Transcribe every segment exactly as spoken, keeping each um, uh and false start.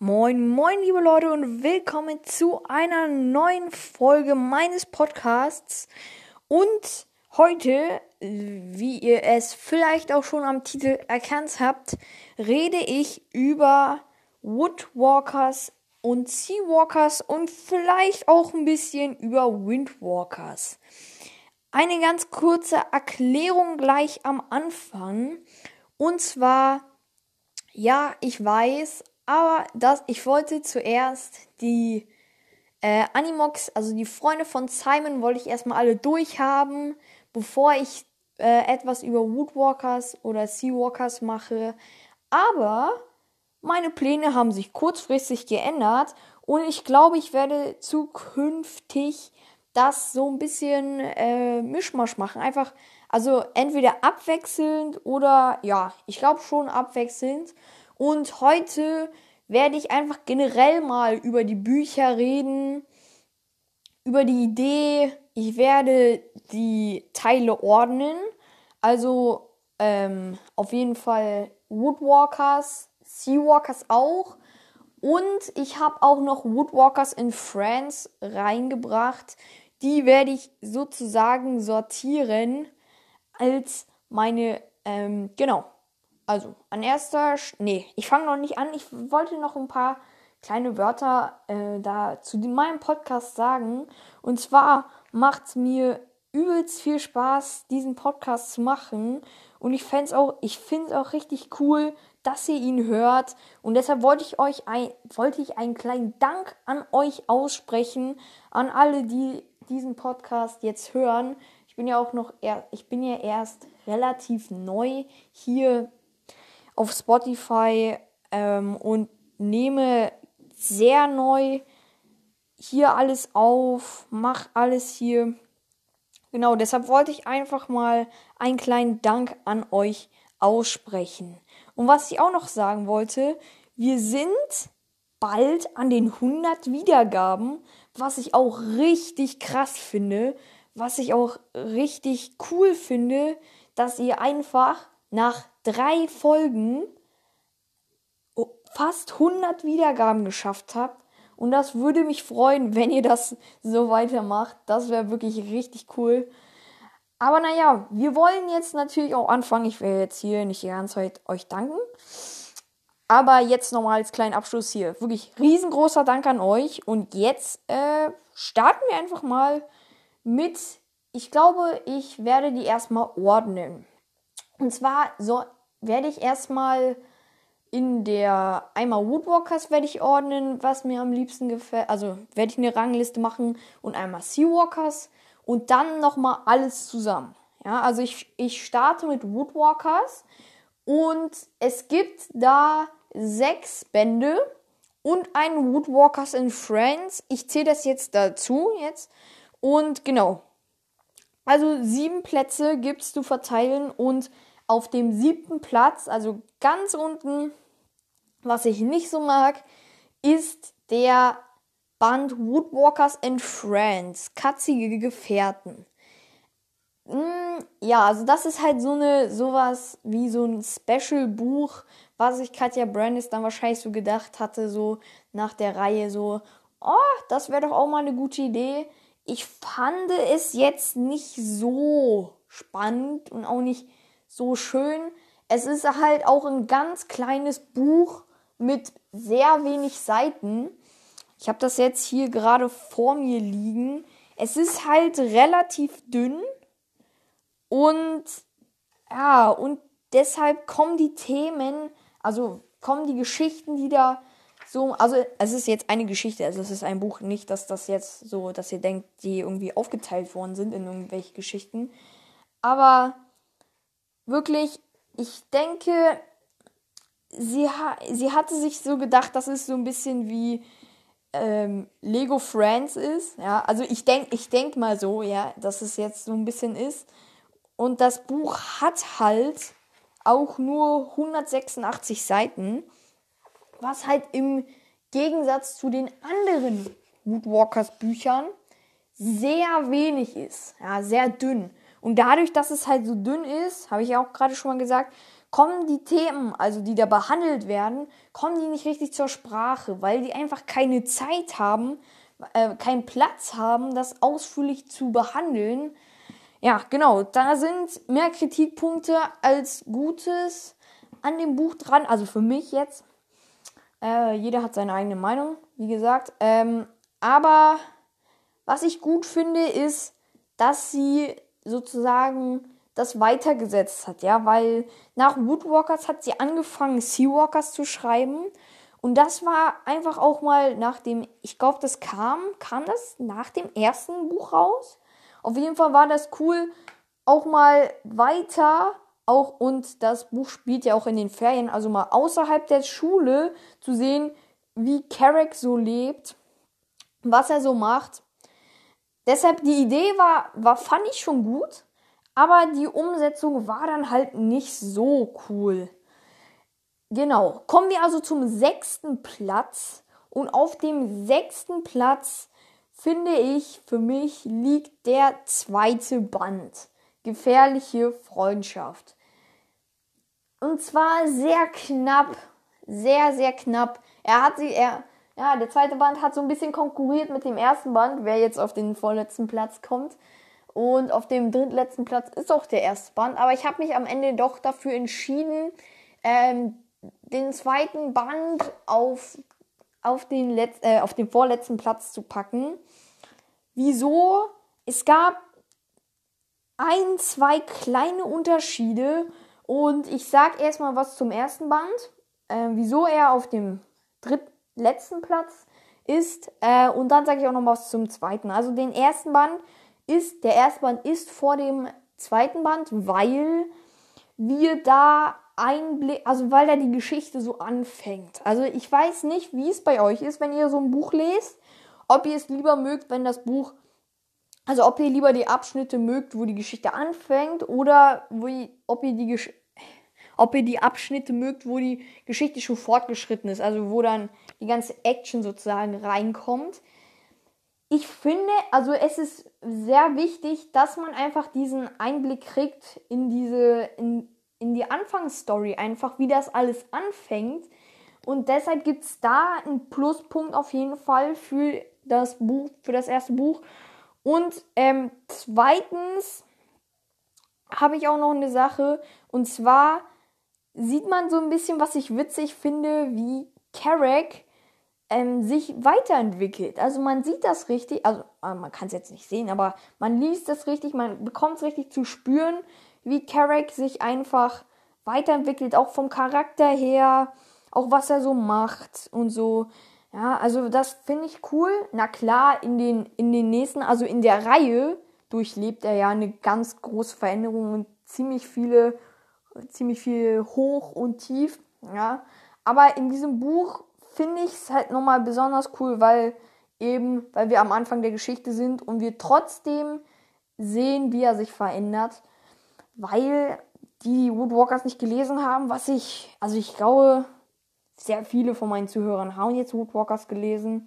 Moin, moin, liebe Leute und willkommen zu einer neuen Folge meines Podcasts. Und heute, wie ihr es vielleicht auch schon am Titel erkannt habt, rede ich über Woodwalkers und Seawalkers und vielleicht auch ein bisschen über Windwalkers. Eine ganz kurze Erklärung gleich am Anfang. Und zwar, ja, ich weiß, aber das, ich wollte zuerst die äh, Animox, also die Freunde von Simon, wollte ich erstmal alle durchhaben, bevor ich äh, etwas über Woodwalkers oder Seawalkers mache. Aber meine Pläne haben sich kurzfristig geändert und ich glaube, ich werde zukünftig das so ein bisschen äh, Mischmasch machen. Einfach, also entweder abwechselnd oder, ja, ich glaube schon abwechselnd. Und heute werde ich einfach generell mal über die Bücher reden, über die Idee. Ich werde die Teile ordnen. Also ähm, auf jeden Fall Woodwalkers, Seawalkers auch. Und ich habe auch noch Woodwalkers in France reingebracht. Die werde ich sozusagen sortieren als meine, ähm, genau. Also, an erster, Sch- nee, ich fange noch nicht an. Ich wollte noch ein paar kleine Wörter äh, da zu dem- meinem Podcast sagen. Und zwar macht es mir übelst viel Spaß, diesen Podcast zu machen. Und ich fänd's auch, ich finde es auch richtig cool, dass ihr ihn hört. Und deshalb wollte ich euch ein, wollte ich einen kleinen Dank an euch aussprechen, an alle, die diesen Podcast jetzt hören. Ich bin ja auch noch, eher, ich bin ja erst relativ neu hier auf Spotify ähm, und nehme sehr neu hier alles auf, mach alles hier. Genau, deshalb wollte ich einfach mal einen kleinen Dank an euch aussprechen. Und was ich auch noch sagen wollte, wir sind bald an den hundert Wiedergaben, was ich auch richtig krass finde, was ich auch richtig cool finde, dass ihr einfach nach drei Folgen fast hundert Wiedergaben geschafft habt. Und das würde mich freuen, wenn ihr das so weitermacht. Das wäre wirklich richtig cool. Aber naja, wir wollen jetzt natürlich auch anfangen. Ich werde jetzt hier nicht die ganze Zeit euch danken. Aber jetzt nochmal als kleinen Abschluss hier. Wirklich riesengroßer Dank an euch. Und jetzt äh, starten wir einfach mal mit, ich glaube, ich werde die erstmal ordnen. Und zwar so werde ich erstmal in der einmal Woodwalkers werde ich ordnen, was mir am liebsten gefällt. Also werde ich eine Rangliste machen und einmal Seawalkers und dann nochmal alles zusammen. Ja, also ich, ich starte mit Woodwalkers und es gibt da sechs Bände und einen Woodwalkers in France. Ich zähle das jetzt dazu jetzt und genau. Also sieben Plätze gibt es zu verteilen und auf dem siebten Platz, also ganz unten, was ich nicht so mag, ist der Band Woodwalkers in France, Katzige Gefährten. Mm, ja, also das ist halt so eine, sowas wie so ein Special-Buch, was sich Katja Brandis dann wahrscheinlich so gedacht hatte, so nach der Reihe so, oh, das wäre doch auch mal eine gute Idee. Ich fand es jetzt nicht so spannend und auch nicht so schön. Es ist halt auch ein ganz kleines Buch mit sehr wenig Seiten. Ich habe das jetzt hier gerade vor mir liegen. Es ist halt relativ dünn und ja, und deshalb kommen die Themen, also kommen die Geschichten, die da so, also es ist jetzt eine Geschichte, also es ist ein Buch, nicht, dass das jetzt so, dass ihr denkt, die irgendwie aufgeteilt worden sind in irgendwelche Geschichten. Aber wirklich, ich denke, sie, ha- sie hatte sich so gedacht, dass es so ein bisschen wie ähm, Lego Friends ist. Ja, also ich denke ich denk mal so, ja, dass es jetzt so ein bisschen ist. Und das Buch hat halt auch nur hundertsechsundachtzig Seiten, was halt im Gegensatz zu den anderen Woodwalkers Büchern sehr wenig ist. Ja, sehr dünn. Und dadurch, dass es halt so dünn ist, habe ich ja auch gerade schon mal gesagt, kommen die Themen, also die da behandelt werden, kommen die nicht richtig zur Sprache, weil die einfach keine Zeit haben, äh, keinen Platz haben, das ausführlich zu behandeln. Ja, genau, da sind mehr Kritikpunkte als Gutes an dem Buch dran, also für mich jetzt. Äh, jeder hat seine eigene Meinung, wie gesagt. Ähm, aber was ich gut finde, ist, dass sie sozusagen das weitergesetzt hat, ja, weil nach Woodwalkers hat sie angefangen, Seawalkers zu schreiben. Und das war einfach auch mal nach dem, ich glaube, das kam, kam das nach dem ersten Buch raus? Auf jeden Fall war das cool, auch mal weiter, auch, und das Buch spielt ja auch in den Ferien, also mal außerhalb der Schule zu sehen, wie Carrack so lebt, was er so macht. Deshalb, die Idee war, war, fand ich schon gut, aber die Umsetzung war dann halt nicht so cool. Genau, kommen wir also zum sechsten Platz. Und auf dem sechsten Platz, finde ich, für mich liegt der zweite Band. Gefährliche Freundschaft. Und zwar sehr knapp. Sehr, sehr knapp. Er hat sie, er, ja, der zweite Band hat so ein bisschen konkurriert mit dem ersten Band, wer jetzt auf den vorletzten Platz kommt. Und auf dem drittletzten Platz ist auch der erste Band. Aber ich habe mich am Ende doch dafür entschieden, ähm, den zweiten Band auf, auf, den Letz-, äh, auf den vorletzten Platz zu packen. Wieso? Es gab ein, zwei kleine Unterschiede. Und ich sag erstmal was zum ersten Band. Äh, wieso er auf dem drittletzten Platz ist. Äh, und dann sage ich auch noch was zum zweiten. Also den ersten Band ist, der erste Band ist vor dem zweiten Band, weil wir da Einblick, also weil da die Geschichte so anfängt. Also ich weiß nicht, wie es bei euch ist, wenn ihr so ein Buch lest, ob ihr es lieber mögt, wenn das Buch, also ob ihr lieber die Abschnitte mögt, wo die Geschichte anfängt, oder wo ihr, ob ihr die Gesch- ob ihr die Abschnitte mögt, wo die Geschichte schon fortgeschritten ist, also wo dann die ganze Action sozusagen reinkommt. Ich finde, also es ist sehr wichtig, dass man einfach diesen Einblick kriegt in diese, in, in die Anfangsstory, einfach wie das alles anfängt. Und deshalb gibt es da einen Pluspunkt auf jeden Fall für das Buch, für das erste Buch. Und ähm, zweitens habe ich auch noch eine Sache, und zwar sieht man so ein bisschen, was ich witzig finde, wie Carrack ähm, sich weiterentwickelt. Also man sieht das richtig, also äh, man kann es jetzt nicht sehen, aber man liest das richtig, man bekommt es richtig zu spüren, wie Carrack sich einfach weiterentwickelt, auch vom Charakter her, auch was er so macht und so. Ja, also das finde ich cool. Na klar, in den, in den nächsten, also in der Reihe durchlebt er ja eine ganz große Veränderung und ziemlich viele, ziemlich viel hoch und tief, ja. Aber in diesem Buch finde ich es halt nochmal besonders cool, weil eben, weil wir am Anfang der Geschichte sind und wir trotzdem sehen, wie er sich verändert, weil die Woodwalkers nicht gelesen haben, was ich, also ich glaube, sehr viele von meinen Zuhörern haben jetzt Woodwalkers gelesen,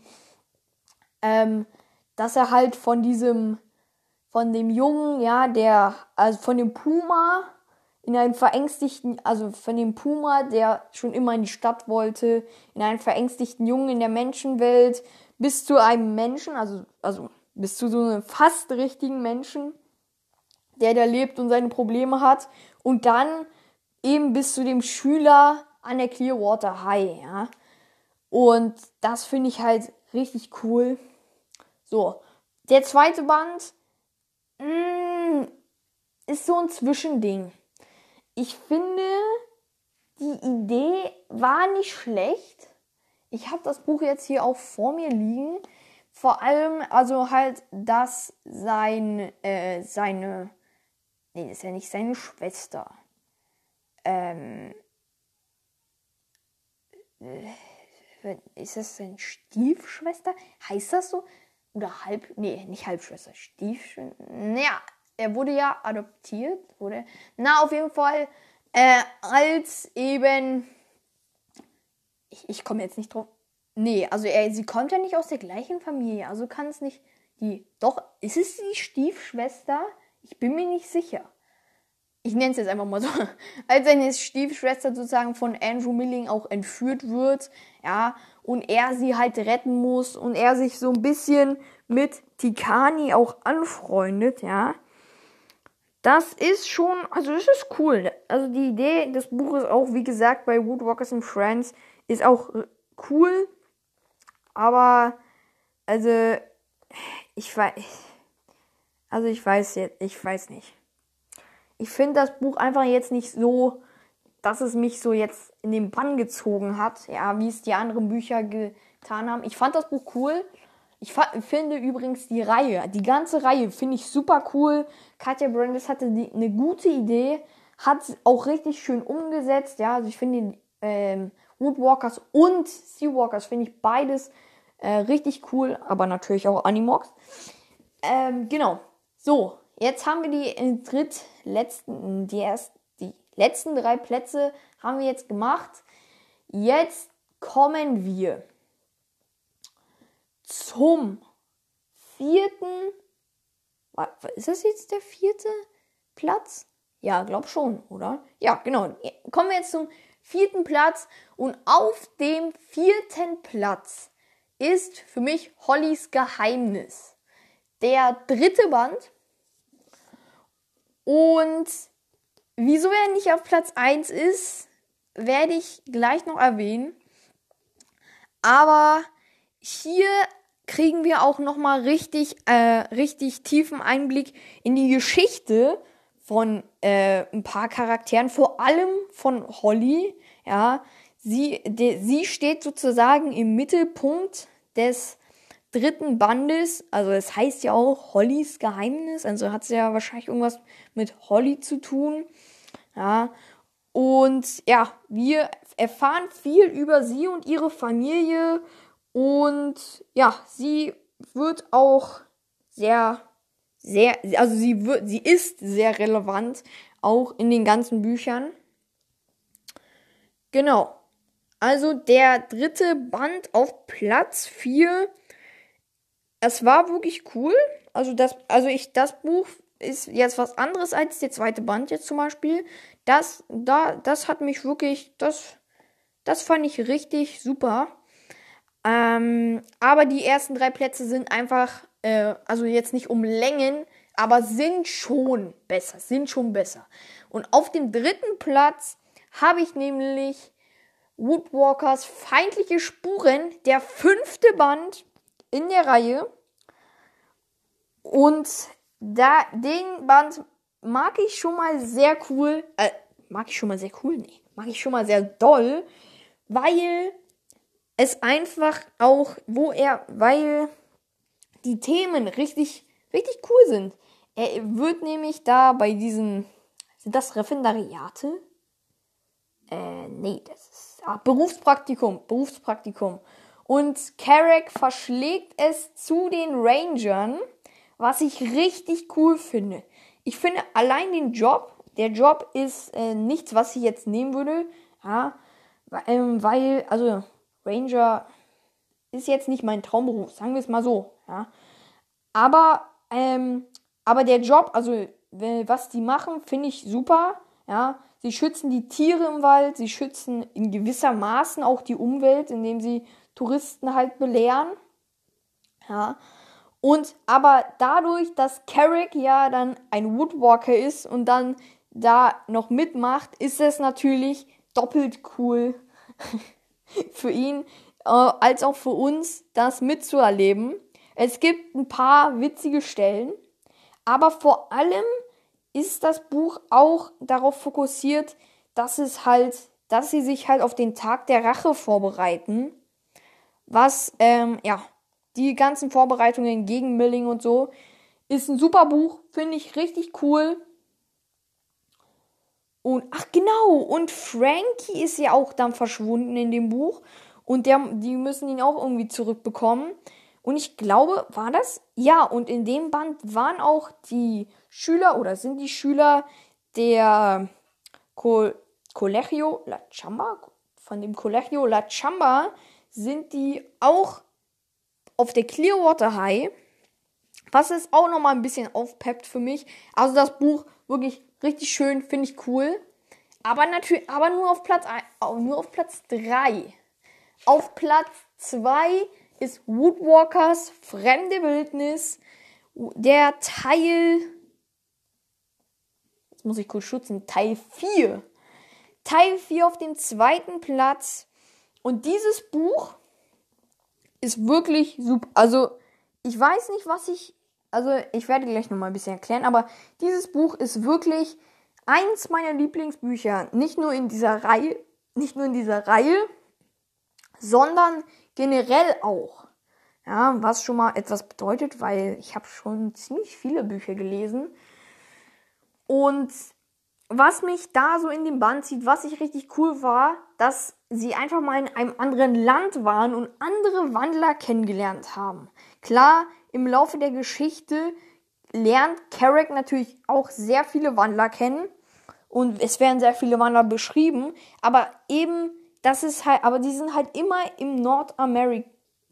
ähm, dass er halt von diesem, von dem Jungen, ja, der, also von dem Puma, in einen verängstigten, also von dem Puma, der schon immer in die Stadt wollte, in einen verängstigten Jungen in der Menschenwelt, bis zu einem Menschen, also, also bis zu so einem fast richtigen Menschen, der da lebt und seine Probleme hat, und dann eben bis zu dem Schüler an der Clearwater High, ja. Und das finde ich halt richtig cool. So, der zweite Band mh, ist so ein Zwischending. Ich finde, die Idee war nicht schlecht. Ich habe das Buch jetzt hier auch vor mir liegen. Vor allem, also halt, dass sein, äh, seine, nee, das ist ja nicht seine Schwester. Ähm, äh, ist das seine Stiefschwester? Heißt das so? Oder halb, nee, nicht Halbschwester, Stiefschwester. Naja, er wurde ja adoptiert, wurde, na, auf jeden Fall, äh, als eben, ich, ich komme jetzt nicht drauf, nee, also er, sie kommt ja nicht aus der gleichen Familie, also kann es nicht, die, doch, ist es die Stiefschwester? Ich bin mir nicht sicher. ich nenne es jetzt einfach mal so, als seine Stiefschwester sozusagen von Andrew Milling auch entführt wird, ja, und er sie halt retten muss und er sich so ein bisschen mit Tikani auch anfreundet, ja. Das ist schon, also das ist cool. Also die Idee des Buches auch, wie gesagt, bei Woodwalkers and Friends ist auch cool, aber also ich weiß, also ich weiß jetzt, ich weiß nicht. Ich finde das Buch einfach jetzt nicht so, dass es mich so jetzt in den Bann gezogen hat, ja, wie es die anderen Bücher getan haben. Ich fand das Buch cool. Ich fa- finde übrigens die Reihe, die ganze Reihe finde ich super cool. Katja Brandes hatte die, eine gute Idee, hat es auch richtig schön umgesetzt. Ja, also ich finde ähm, Woodwalkers und Seawalkers finde ich beides äh, richtig cool, aber natürlich auch Animox. Ähm, genau. So, jetzt haben wir die äh, drittletzten, die erst, die letzten drei Plätze haben wir jetzt gemacht. Jetzt kommen wir zum vierten. Ist das jetzt der vierte Platz? Ja, glaub schon, oder? Ja, genau. Kommen wir jetzt zum vierten Platz. Und auf dem vierten Platz ist für mich Hollys Geheimnis. Der dritte Band. Und wieso er nicht auf Platz eins ist, werde ich gleich noch erwähnen. Aber hier kriegen wir auch nochmal richtig, äh, richtig tiefen Einblick in die Geschichte von äh, ein paar Charakteren, vor allem von Holly. Ja, sie, de, sie steht sozusagen im Mittelpunkt des dritten Bandes. Also es heißt ja auch Hollys Geheimnis. Also hat sie ja wahrscheinlich irgendwas mit Holly zu tun. Ja. Und ja, wir erfahren viel über sie und ihre Familie. Und ja, sie wird auch sehr, sehr, also sie wird, sie ist sehr relevant, auch in den ganzen Büchern. Genau. Also der dritte Band auf Platz vier. Es war wirklich cool. Also das, also ich, das Buch ist jetzt was anderes als der zweite Band jetzt zum Beispiel. Das, da, das hat mich wirklich, das, das fand ich richtig super. Ähm, aber die ersten drei Plätze sind einfach, äh, also jetzt nicht um Längen, aber sind schon besser, sind schon besser. Und auf dem dritten Platz habe ich nämlich Woodwalkers Feindliche Spuren, der fünfte Band in der Reihe. Und da, den Band mag ich schon mal sehr cool, äh, mag ich schon mal sehr cool, nee, mag ich schon mal sehr doll, weil es einfach auch, wo er, weil die Themen richtig, richtig cool sind. Er wird nämlich da bei diesen, sind das Referendariate? Äh, nee, das ist, ah, Berufspraktikum, Berufspraktikum. Und Carrack verschlägt es zu den Rangern, was ich richtig cool finde. Ich finde allein den Job, der Job ist äh, nichts, was ich jetzt nehmen würde, ja, ähm, weil, also Ranger ist jetzt nicht mein Traumberuf, sagen wir es mal so, ja. Aber, ähm, aber der Job, also was die machen, finde ich super, ja. Sie schützen die Tiere im Wald, sie schützen in gewisser Maßen auch die Umwelt, indem sie Touristen halt belehren, ja. Und aber dadurch, dass Carrack ja dann ein Woodwalker ist und dann da noch mitmacht, ist es natürlich doppelt cool für ihn, äh, als auch für uns, das mitzuerleben. Es gibt ein paar witzige Stellen, aber vor allem ist das Buch auch darauf fokussiert, dass es halt, dass sie sich halt auf den Tag der Rache vorbereiten, was, ähm, ja, die ganzen Vorbereitungen gegen Milling und so, ist ein super Buch, finde ich richtig cool. Und, ach genau, und Frankie ist ja auch dann verschwunden in dem Buch. Und der, die müssen ihn auch irgendwie zurückbekommen. Und ich glaube, war das? Ja, und in dem Band waren auch die Schüler, oder sind die Schüler der Co- Colegio La Chamba, von dem Colegio La Chamba, sind die auch auf der Clearwater High, was es auch nochmal ein bisschen aufpeppt für mich. Also das Buch wirklich Richtig schön, finde ich cool. Aber natürlich, aber nur auf Platz ein, nur auf Platz drei. Auf Platz zwei ist Woodwalkers Fremde Wildnis. Der Teil, jetzt muss ich kurz schützen, Teil vier. Teil vier auf dem zweiten Platz. Und dieses Buch ist wirklich super. Also, ich weiß nicht, was ich... Also, ich werde gleich nochmal ein bisschen erklären. Aber dieses Buch ist wirklich eins meiner Lieblingsbücher. Nicht nur in dieser Reihe, nicht nur in dieser Reihe, sondern generell auch. Ja, was schon mal etwas bedeutet, weil ich habe schon ziemlich viele Bücher gelesen. Und was mich da so in den Band zieht, was ich richtig cool war, dass sie einfach mal in einem anderen Land waren und andere Wandler kennengelernt haben. Klar, im Laufe der Geschichte lernt Carrack natürlich auch sehr viele Wandler kennen und es werden sehr viele Wandler beschrieben, aber eben, das ist halt, aber die sind halt immer im Nordamerika,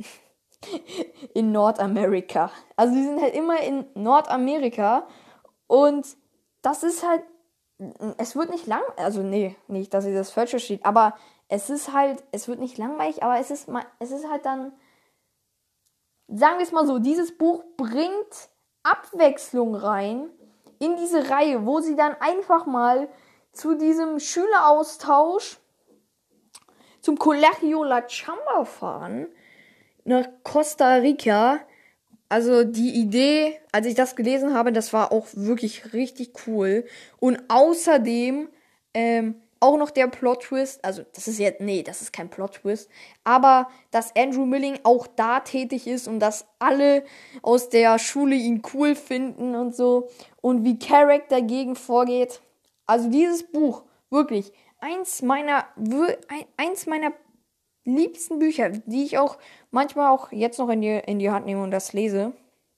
in Nordamerika. Also die sind halt immer in Nordamerika und das ist halt, es wird nicht lang, also nee, nicht, dass ihr das falsch versteht, aber es ist halt, es wird nicht langweilig, aber es ist mal, es ist halt dann, sagen wir es mal so, dieses Buch bringt Abwechslung rein in diese Reihe, wo sie dann einfach mal zu diesem Schüleraustausch zum Colegio La Chamba fahren, nach Costa Rica. Also die Idee, als ich das gelesen habe, das war auch wirklich richtig cool. Und außerdem ähm, auch noch der Plot-Twist, also das ist jetzt, nee, das ist kein Plot-Twist, aber dass Andrew Milling auch da tätig ist und dass alle aus der Schule ihn cool finden und so und wie Carrack dagegen vorgeht. Also dieses Buch, wirklich, eins meiner, eins meiner liebsten Bücher, die ich auch manchmal auch jetzt noch in die, in die Hand nehme und das lese.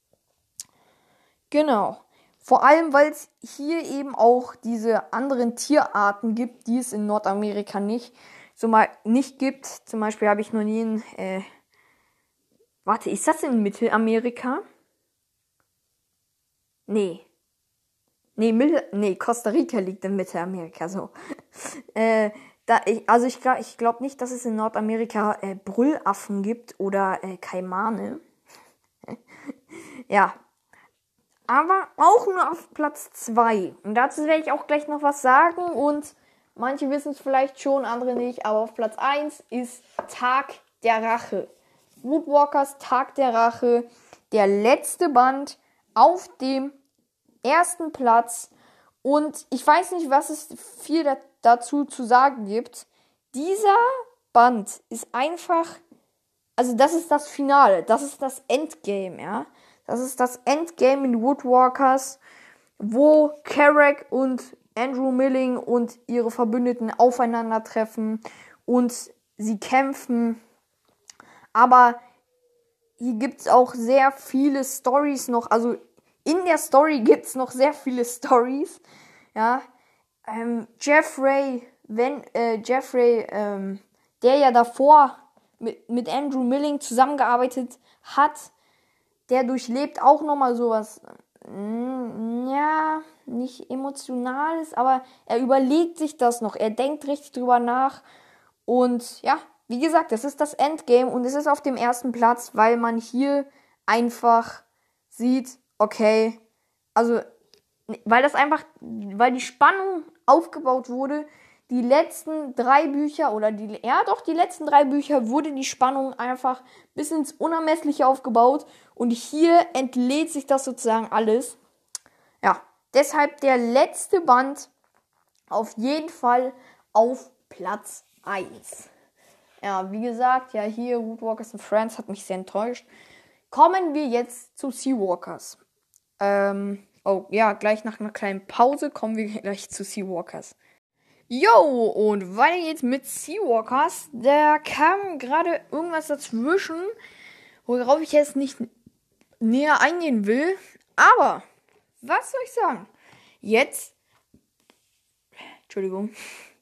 Genau. Vor allem, weil es hier eben auch diese anderen Tierarten gibt, die es in Nordamerika nicht, so mal nicht gibt. Zum Beispiel habe ich noch nie in, äh, warte, ist das in Mittelamerika? Nee. Nee, Mittel, nee, Costa Rica liegt in Mittelamerika, so. äh, da, ich, also ich glaube ich glaub nicht, dass es in Nordamerika äh, Brüllaffen gibt oder äh, Kaimane. Ja. Aber auch nur auf Platz zwei. Und dazu werde ich auch gleich noch was sagen. Und manche wissen es vielleicht schon, andere nicht. Aber auf Platz eins ist Tag der Rache. Woodwalkers Tag der Rache. Der letzte Band auf dem ersten Platz. Und ich weiß nicht, was es viel da- dazu zu sagen gibt. Dieser Band ist einfach... Also das ist das Finale. Das ist das Endgame, ja. Das ist das Endgame in Woodwalkers, wo Carrack und Andrew Milling und ihre Verbündeten aufeinandertreffen und sie kämpfen. Aber hier gibt es auch sehr viele Storys noch. Also in der Story gibt es noch sehr viele Storys. Ja, ähm, Jeffrey, wenn äh, Jeffrey, ähm, der ja davor mit, mit Andrew Milling zusammengearbeitet hat, der durchlebt auch nochmal sowas, ja, nicht Emotionales, aber er überlegt sich das noch, er denkt richtig drüber nach und ja, wie gesagt, das ist das Endgame und es ist auf dem ersten Platz, weil man hier einfach sieht, okay, also, weil das einfach, weil die Spannung aufgebaut wurde, die letzten drei Bücher oder die, ja doch, die letzten drei Bücher wurde die Spannung einfach bis ins Unermessliche aufgebaut und hier entlädt sich das sozusagen alles. Ja, deshalb der letzte Band auf jeden Fall auf Platz eins. Ja, wie gesagt, ja hier Woodwalkers and Friends hat mich sehr enttäuscht. Kommen wir jetzt zu Seawalkers. Ähm, oh ja, gleich nach einer kleinen Pause kommen wir gleich zu Seawalkers. Yo, und weiter geht's mit Seawalkers. Da kam gerade irgendwas dazwischen, worauf ich jetzt nicht näher eingehen will. Aber, was soll ich sagen? Jetzt, Entschuldigung,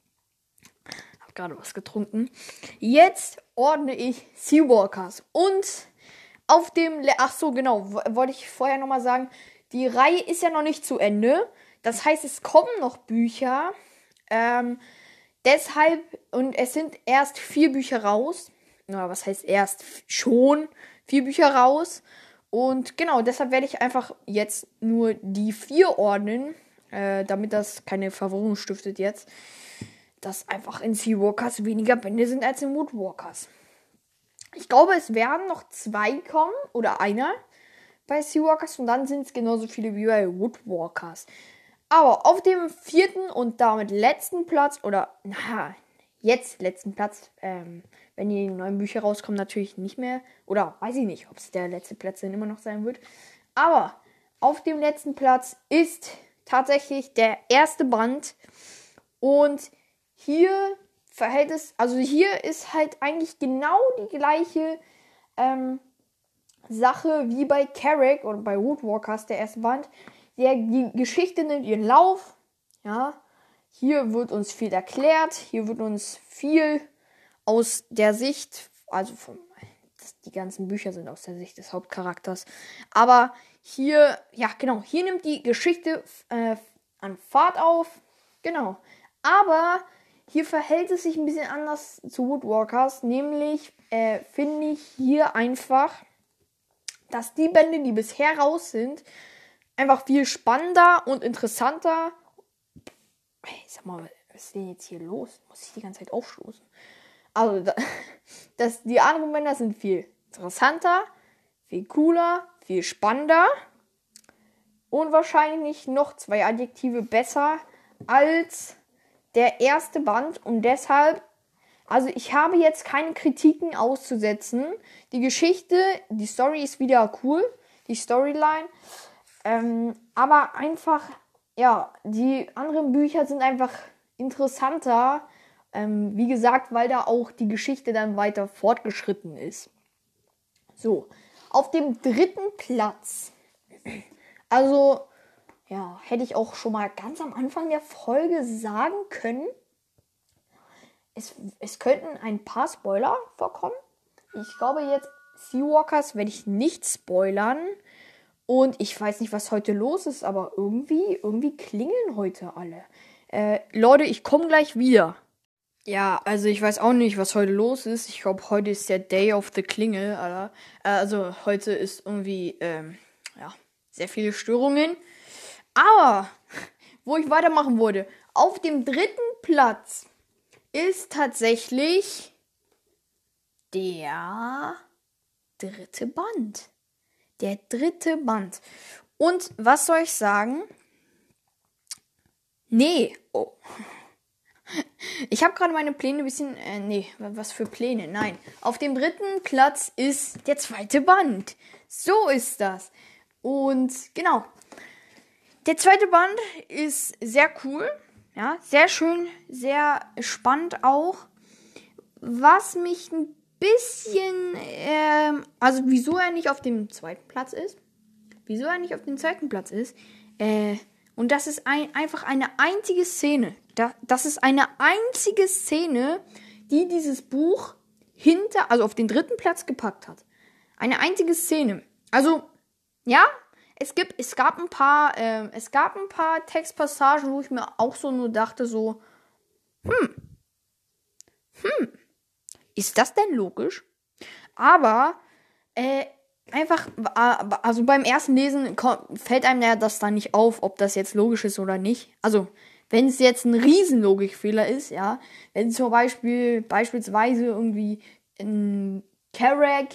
hab gerade was getrunken. Jetzt ordne ich Seawalkers. Und auf dem, Le- ach so, genau, w- wollte ich vorher nochmal sagen, die Reihe ist ja noch nicht zu Ende. Das heißt, es kommen noch Bücher. Ähm, deshalb, und es sind erst vier Bücher raus. Na, was heißt erst? Schon vier Bücher raus. Und genau, deshalb werde ich einfach jetzt nur die vier ordnen, äh, damit das keine Verwirrung stiftet jetzt, dass einfach in Seawalkers weniger Bände sind als in Woodwalkers. Ich glaube, es werden noch zwei kommen, oder einer bei Seawalkers, und dann sind es genauso viele wie bei Woodwalkers. Aber auf dem vierten und damit letzten Platz, oder na, jetzt letzten Platz, ähm, wenn die neuen Bücher rauskommen, natürlich nicht mehr. Oder weiß ich nicht, ob es der letzte Platz dann immer noch sein wird. Aber auf dem letzten Platz ist tatsächlich der erste Band. Und hier verhält es, also hier ist halt eigentlich genau die gleiche ähm, Sache wie bei Carrick oder bei Woodwalkers, der erste Band. Der, die Geschichte nimmt ihren Lauf. Ja, hier wird uns viel erklärt. Hier wird uns viel aus der Sicht, also von, die ganzen Bücher sind aus der Sicht des Hauptcharakters. Aber hier, ja genau, hier nimmt die Geschichte äh, an Fahrt auf. Genau. Aber hier verhält es sich ein bisschen anders zu Woodwalkers. Nämlich äh, finde ich hier einfach, dass die Bände, die bisher raus sind, einfach viel spannender und interessanter. Hey, sag mal, was ist denn jetzt hier los? Muss ich die ganze Zeit aufstoßen? Also, das, die anderen Bände sind viel interessanter, viel cooler, viel spannender und wahrscheinlich noch zwei Adjektive besser als der erste Band. Und deshalb, also ich habe jetzt keine Kritiken auszusetzen. Die Geschichte, die Story ist wieder cool, die Storyline. Ähm, aber einfach, ja, die anderen Bücher sind einfach interessanter. Ähm, wie gesagt, weil da auch die Geschichte dann weiter fortgeschritten ist. So, auf dem dritten Platz. Also, ja, hätte ich auch schon mal ganz am Anfang der Folge sagen können. Es, es könnten ein paar Spoiler vorkommen. Ich glaube jetzt, Seawalkers werde ich nicht spoilern. Und ich weiß nicht, was heute los ist, aber irgendwie, irgendwie klingeln heute alle. Äh, Leute, ich komme gleich wieder. Ja, also ich weiß auch nicht, was heute los ist. Ich glaube, heute ist der Day of the Klingel, Alter. Äh, also heute ist irgendwie, ähm, ja, sehr viele Störungen. Aber, wo ich weitermachen wollte, auf dem dritten Platz ist tatsächlich der dritte Band. Der dritte Band. Und was soll ich sagen? Nee. Oh. Ich habe gerade meine Pläne ein bisschen... Äh, nee, was für Pläne? Nein. Auf dem dritten Platz ist der zweite Band. So ist das. Und genau. Der zweite Band ist sehr cool. Ja, sehr schön, sehr spannend auch. Was mich ein bisschen... Ähm, also wieso er nicht auf dem zweiten Platz ist. Wieso er nicht auf dem zweiten Platz ist. Äh... Und das ist ein, einfach eine einzige Szene. Da, das ist eine einzige Szene, die dieses Buch hinter, also auf den dritten Platz gepackt hat. Eine einzige Szene. Also, ja, es gibt, es gab ein paar, äh, es gab ein paar Textpassagen, wo ich mir auch so nur dachte, so, hm, hm, ist das denn logisch? Aber, äh, einfach, also beim ersten Lesen fällt einem ja das dann nicht auf, ob das jetzt logisch ist oder nicht. Also, wenn es jetzt ein Riesenlogikfehler ist, ja, wenn zum Beispiel, beispielsweise irgendwie ein Carrack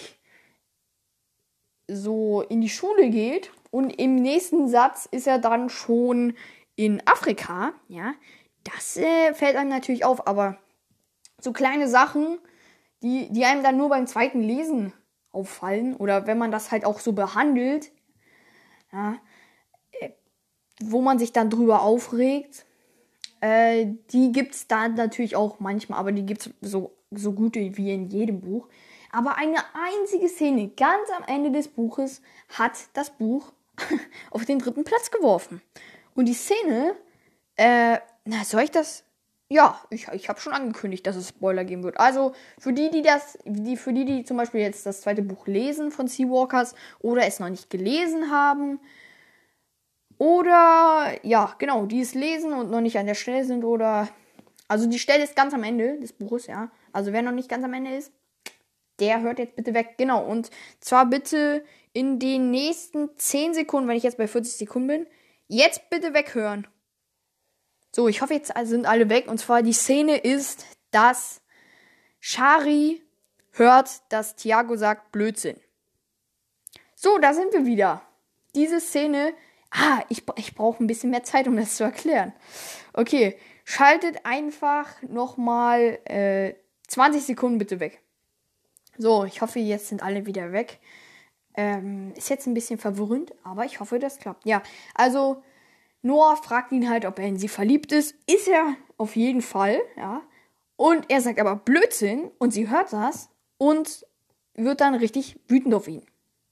so in die Schule geht und im nächsten Satz ist er dann schon in Afrika, ja, das äh, fällt einem natürlich auf, aber so kleine Sachen, die, die einem dann nur beim zweiten Lesen auffallen oder wenn man das halt auch so behandelt, ja, äh, wo man sich dann drüber aufregt, äh, die gibt's da natürlich auch manchmal, aber die gibt's so, so gut wie in jedem Buch. Aber eine einzige Szene ganz am Ende des Buches hat das Buch auf den dritten Platz geworfen. Und die Szene, äh, na, soll ich das... Ja, ich, ich habe schon angekündigt, dass es Spoiler geben wird. Also für die, die das, die, für die, die zum Beispiel jetzt das zweite Buch lesen von Seawalkers oder es noch nicht gelesen haben, Oder, ja, genau, die es lesen und noch nicht an der Stelle sind oder, also die Stelle ist ganz am Ende des Buches, ja. Also wer noch nicht ganz am Ende ist, der hört jetzt bitte weg. Genau, und zwar bitte in den nächsten zehn Sekunden, wenn ich jetzt bei vierzig Sekunden bin, jetzt bitte weghören. So, ich hoffe, jetzt sind alle weg. Und zwar die Szene ist, dass Shari hört, dass Tiago sagt Blödsinn. So, da sind wir wieder. Diese Szene, ah, ich, ich brauche ein bisschen mehr Zeit, um das zu erklären. Okay, schaltet einfach nochmal äh, zwanzig Sekunden bitte weg. So, ich hoffe, jetzt sind alle wieder weg. Ähm, ist jetzt ein bisschen verwirrend, aber ich hoffe, das klappt. Ja, also Noah fragt ihn halt, ob er in sie verliebt ist. Ist er auf jeden Fall, ja. Und er sagt aber Blödsinn und sie hört das und wird dann richtig wütend auf ihn.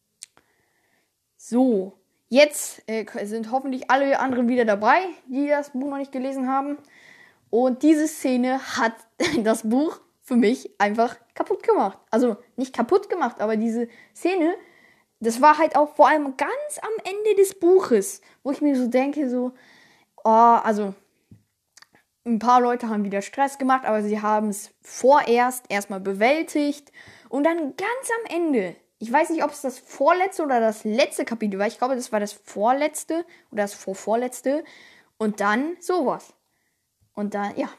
So, jetzt äh, sind hoffentlich alle anderen wieder dabei, die das Buch noch nicht gelesen haben. Und diese Szene hat das Buch für mich einfach kaputt gemacht. Also nicht kaputt gemacht, aber diese Szene, das war halt auch vor allem ganz am Ende des Buches, wo ich mir so denke, so, oh, also ein paar Leute haben wieder Stress gemacht, aber sie haben es vorerst erstmal bewältigt. Und dann ganz am Ende, ich weiß nicht, ob es das vorletzte oder das letzte Kapitel war, ich glaube, das war das vorletzte oder das vorvorletzte. Und dann sowas. Und dann, ja,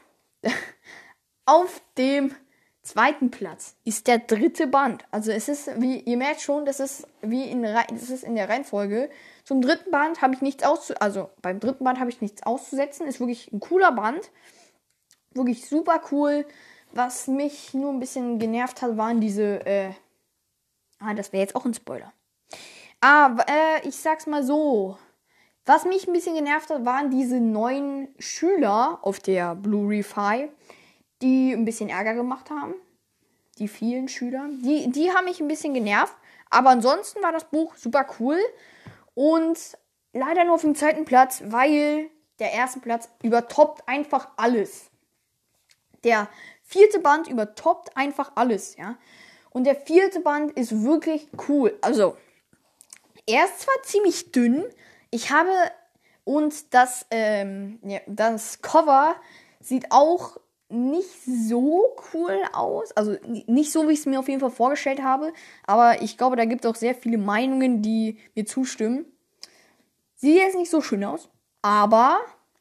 auf dem zweiten Platz ist der dritte Band. Also es ist, wie ihr merkt schon, das ist wie in, das ist in der Reihenfolge. Zum dritten Band habe ich nichts auszusetzen. Also beim dritten Band habe ich nichts auszusetzen. Ist wirklich ein cooler Band. Wirklich super cool. Was mich nur ein bisschen genervt hat, waren diese, äh, ah, das wäre jetzt auch ein Spoiler. Aber äh, ich sag's mal so. Was mich ein bisschen genervt hat, waren diese neuen Schüler auf der Blue Refi, die ein bisschen Ärger gemacht haben. Die vielen Schüler. Die, die haben mich ein bisschen genervt. Aber ansonsten war das Buch super cool. Und leider nur auf dem zweiten Platz, weil der erste Platz übertoppt einfach alles. Der vierte Band übertoppt einfach alles, ja. Und der vierte Band ist wirklich cool. Also, er ist zwar ziemlich dünn. Ich habe, und das, ähm, ja, das Cover sieht auch nicht so cool aus. Also nicht so, wie ich es mir auf jeden Fall vorgestellt habe. Aber ich glaube, da gibt es auch sehr viele Meinungen, die mir zustimmen. Sieht jetzt nicht so schön aus. Aber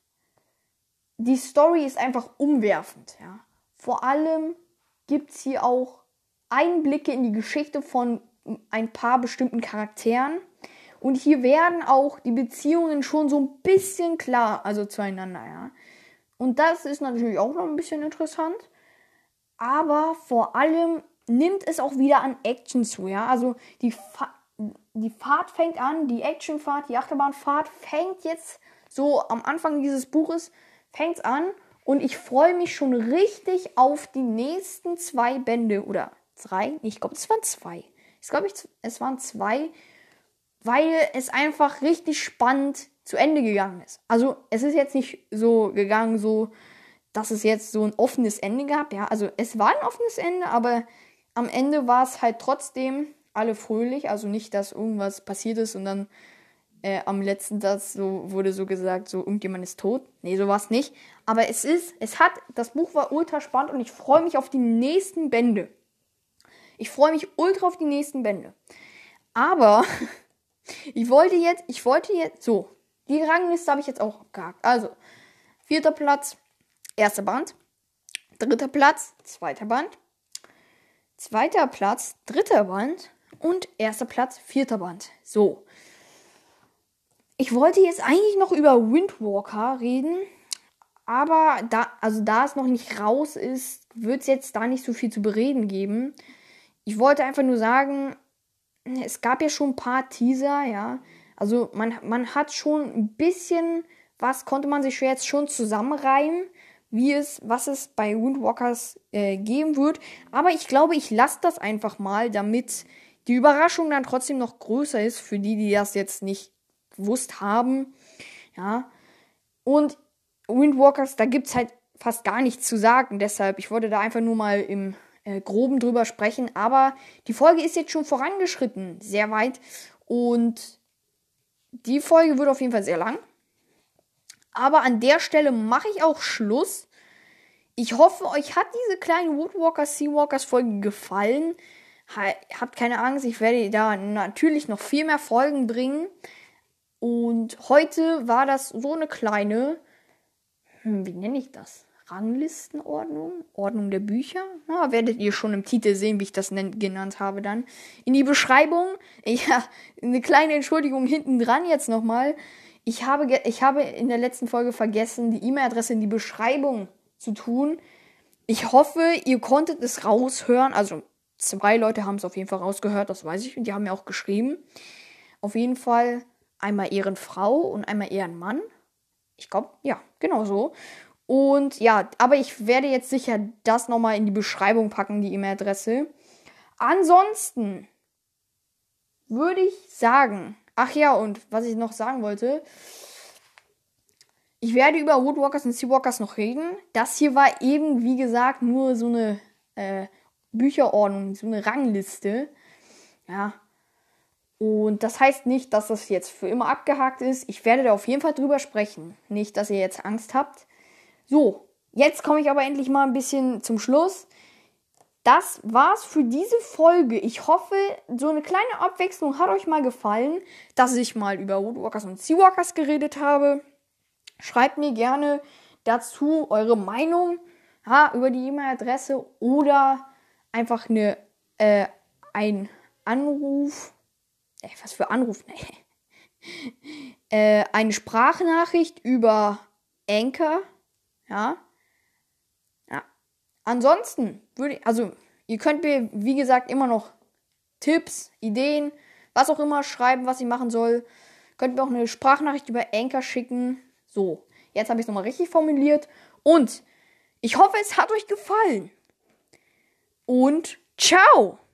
die Story ist einfach umwerfend. Ja. Vor allem gibt es hier auch Einblicke in die Geschichte von ein paar bestimmten Charakteren. Und hier werden auch die Beziehungen schon so ein bisschen klar, also zueinander, ja. Und das ist natürlich auch noch ein bisschen interessant. Aber vor allem nimmt es auch wieder an Action zu, ja. Also die, Fa- die Fahrt fängt an, die Actionfahrt, die Achterbahnfahrt fängt jetzt so am Anfang dieses Buches, fängt an. Und ich freue mich schon richtig auf die nächsten zwei Bände. Oder drei? Ich glaube, es waren zwei. Ich glaube, es waren zwei, weil es einfach richtig spannend zu Ende gegangen ist. Also es ist jetzt nicht so gegangen, so dass es jetzt so ein offenes Ende gab. Ja, also es war ein offenes Ende, aber am Ende war es halt trotzdem alle fröhlich. Also nicht, dass irgendwas passiert ist und dann äh, am letzten Satz so wurde so gesagt, so irgendjemand ist tot. Nee, so war es nicht. Aber es ist, es hat, das Buch war ultra spannend und ich freue mich auf die nächsten Bände. Ich freue mich ultra auf die nächsten Bände. Aber ich wollte jetzt, ich wollte jetzt, so, die Rangliste habe ich jetzt auch abgehakt. Also, vierter Platz, erster Band. Dritter Platz, zweiter Band. Zweiter Platz, dritter Band. Und erster Platz, vierter Band. So. Ich wollte jetzt eigentlich noch über Windwalker reden. Aber da, also da es noch nicht raus ist, wird es jetzt da nicht so viel zu bereden geben. Ich wollte einfach nur sagen, es gab ja schon ein paar Teaser, ja. Also man, man hat schon ein bisschen, was konnte man sich jetzt schon zusammenreimen, wie es, was es bei Windwalkers äh, geben wird. Aber ich glaube, ich lasse das einfach mal, damit die Überraschung dann trotzdem noch größer ist für die, die das jetzt nicht gewusst haben. Ja. Und Windwalkers, da gibt es halt fast gar nichts zu sagen. Deshalb, ich wollte da einfach nur mal im äh, Groben drüber sprechen. Aber die Folge ist jetzt schon vorangeschritten, sehr weit. Und die Folge wird auf jeden Fall sehr lang. Aber an der Stelle mache ich auch Schluss. Ich hoffe, euch hat diese kleine Woodwalkers Seawalkers Folge gefallen. Habt keine Angst, ich werde da natürlich noch viel mehr Folgen bringen. Und heute war das so eine kleine, hm, wie nenne ich das? Ranglistenordnung? Ordnung der Bücher? Na, werdet ihr schon im Titel sehen, wie ich das nenn- genannt habe dann. In die Beschreibung, ja, eine kleine Entschuldigung hinten dran jetzt nochmal. Ich habe, ge- ich habe in der letzten Folge vergessen, die E-Mail-Adresse in die Beschreibung zu tun. Ich hoffe, ihr konntet es raushören. Also zwei Leute haben es auf jeden Fall rausgehört, das weiß ich. Und die haben mir auch geschrieben. Auf jeden Fall einmal Ehrenfrau und einmal Ehrenmann. Ich glaube, ja, genau so. Und ja, aber ich werde jetzt sicher das nochmal in die Beschreibung packen, die E-Mail-Adresse. Ansonsten würde ich sagen, ach ja, und was ich noch sagen wollte, ich werde über Woodwalkers und Seawalkers noch reden. Das hier war eben, wie gesagt, nur so eine äh, Bücherordnung, so eine Rangliste. Ja. Und das heißt nicht, dass das jetzt für immer abgehakt ist. Ich werde da auf jeden Fall drüber sprechen. Nicht, dass ihr jetzt Angst habt. So, jetzt komme ich aber endlich mal ein bisschen zum Schluss. Das war's für diese Folge. Ich hoffe, so eine kleine Abwechslung hat euch mal gefallen, dass ich mal über Woodwalkers und Seawalkers geredet habe. Schreibt mir gerne dazu eure Meinung, ja, über die E-Mail-Adresse oder einfach eine, äh, ein Anruf. Äh, was für Anruf? Nee. äh, eine Sprachnachricht über Anchor. Ja. Ja. Ansonsten würde ich, also, ihr könnt mir, wie gesagt, immer noch Tipps, Ideen, was auch immer schreiben, was ich machen soll. Könnt mir auch eine Sprachnachricht über Anchor schicken. So, jetzt habe ich es nochmal richtig formuliert. Und ich hoffe, es hat euch gefallen. Und ciao!